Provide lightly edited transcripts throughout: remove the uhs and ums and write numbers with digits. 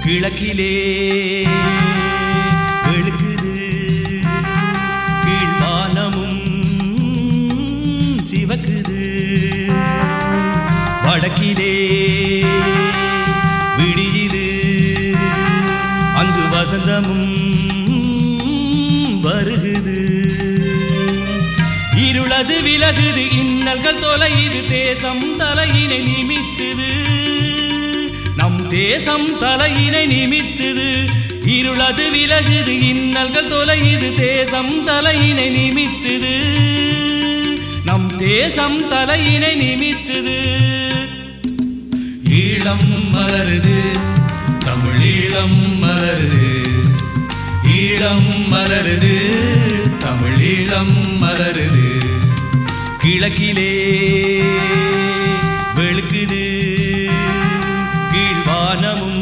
கிழக்கிலே வெளுக்குது கீழ்வானமும் சிவக்குது வடக்கிலே விடியுது அங்கு வசந்தமும் வருகுது இருளது விலகுது இன்னல்கள் தொலையுது தேசம் தலையினை நிமித்துது நம் தேசம் தலையினை நிமித்துது இருளது விலகுது இன்னல்கள் தொலையுது தேசம் தலையினை நிமித்துது நம் தேசம் தலையினை நிமித்துது ஈழம் மலருது தமிழீழம் மலருது ஈழம் மலருது தமிழீழம் மலருது கிழக்கிலே வெளுக்குது கீழ்வானமும்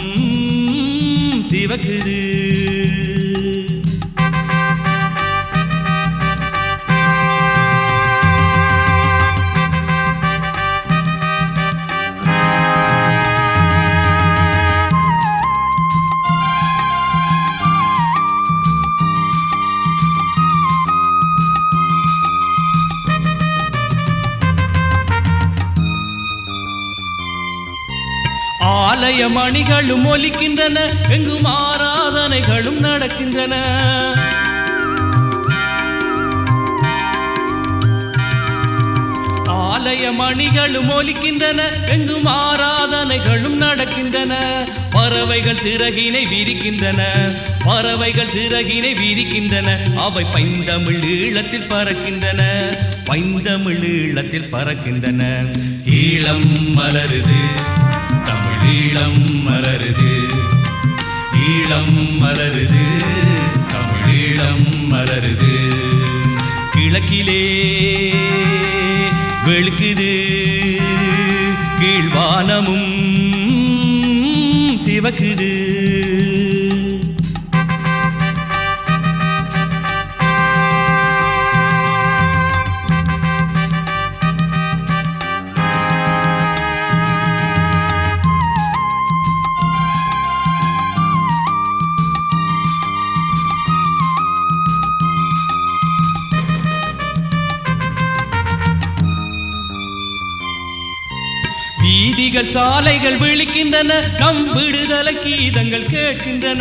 சிவக்குது ஆலய மணிகளும் ஒலிக்கின்றன எங்கும் ஆராதனைகளும் நடக்கின்றன ஆலய மணிகளும் ஒலிக்கின்றன எங்கும் ஆராதனைகளும் நடக்கின்றன பறவைகள் சிறகினை விரிக்கின்றன பறவைகள் சிறகினை விரிக்கின்றன அவை பைந்தமிழ் ஈழத்தில் பறக்கின்றன பைந்தமிழ் ஈழத்தில் பறக்கின்றன ஈழம் மலருது ஈழம் மலருது ஈழம் மலருது தமிழீழம் மலருது கிழக்கிலே வெளுக்குது கீழ்வானமும் சிவக்குது வீதிகள் சாலைகள் விழிக்கின்றன நம் விடுதலை கீதங்கள் கேட்கின்றன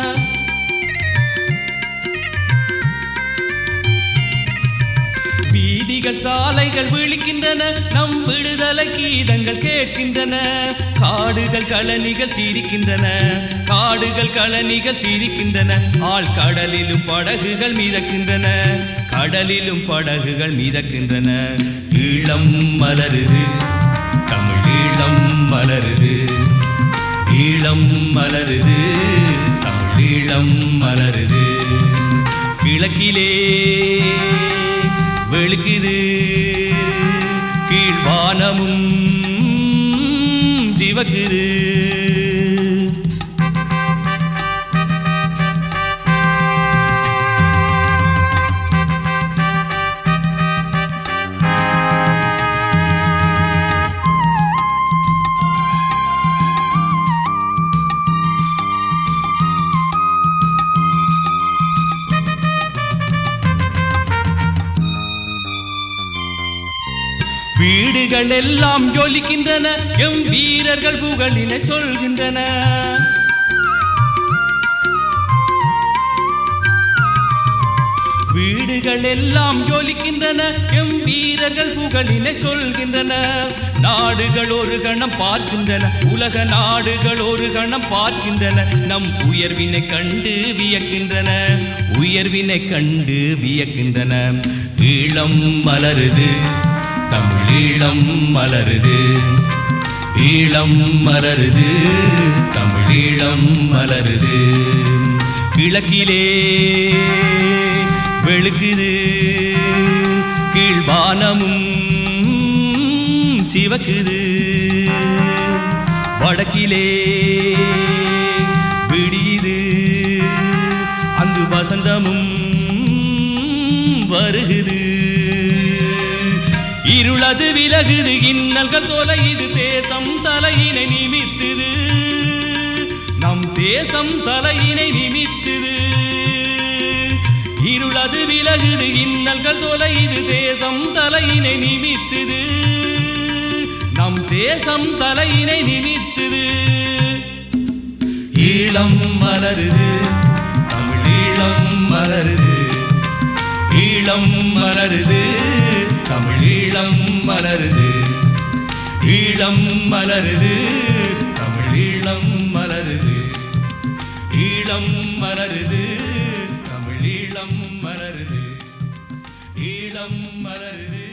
வீதிகள் சாலைகள் விழிக்கின்றன நம் விடுதலை கீதங்கள் கேட்கின்றன காடுகள் கழனிகள் சிரிக்கின்றன காடுகள் கழனிகள் சிரிக்கின்றன ஆள் கடலிலும் படகுகள் மிதக்கின்றன கடலிலும் படகுகள் மிதக்கின்றன ஈழம் மலருது தமிழீழம் மலருது ஈழம் மலருது தமிழீழம் மலருது கிழக்கிலே வெளுக்குது கீழ்வானமும் சிவக்குது வீடுகள் எல்லாம் ஜொலிக்கின்றன எம் வீரர்கள் புகழினை சொல்கின்றன வீடுகள் எல்லாம் ஜொலிக்கின்றன எம் வீரர்கள் புகழினை சொல்கின்றன நாடுகள் ஒரு கணம் பார்க்கின்றன உலக நாடுகள் ஒரு கணம் பார்க்கின்றன நம் உயர்வினை கண்டு வியக்கின்றன உயர்வினை கண்டு வியக்கின்றன ஈழம் மலருது தமிழீழம் மலருது ஈழம் மலருது தமிழீழம் மலருது கிழக்கிலே வெளுக்குது கீழ்வானமும் சிவக்குது வடக்கிலே விடியுது அங்கு வசந்தமும் வருகுது இருளது விலகுது இன்னல்கள் தொலையுது தேசம் தலையினை நிமித்துது நம் தேசம் தலையினை நிமித்துது இருளது விலகுது இன்னல்கள் தொலையுது தேசம் தலையினை நிமித்துது நம் தேசம் தலையினை நிமித்துது ஈழம் மலருது தமிழ் ஈழம் மலருது ஈழம் மலருது தமிழ் ஈழம் மலருது ஈழம் மலருது தமிழ் ஈழம் மலருது ஈழம் மலருது தமிழ் ஈழம் மலருது ஈழம் மலருது